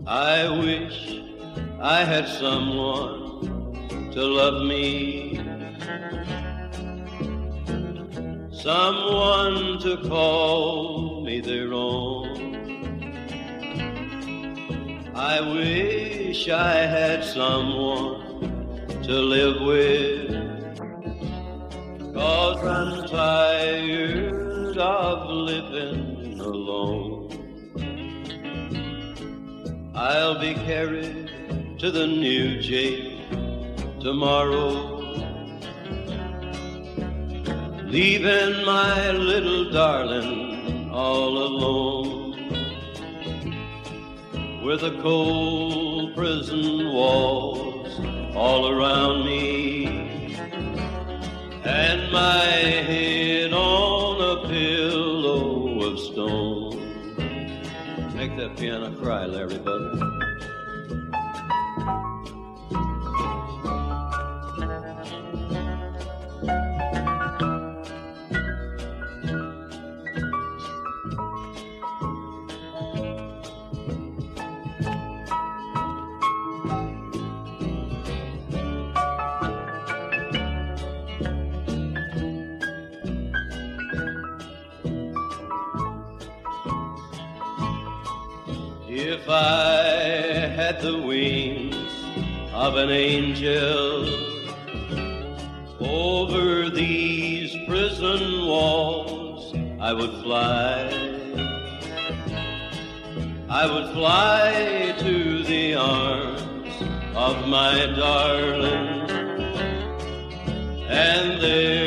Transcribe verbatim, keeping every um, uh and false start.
I wish I had someone to love me, someone to call me their own. I wish I had someone to live with, 'cause I'm tired of living alone. I'll be carried to the new jail tomorrow, leaving my little darling all alone, with the cold prison walls all around me, and my head on a pillow of stone. Make that piano cry, Larry Bud. If I had the wings of an angel, over these prison walls I would fly. I would fly to the arms of my darling, and there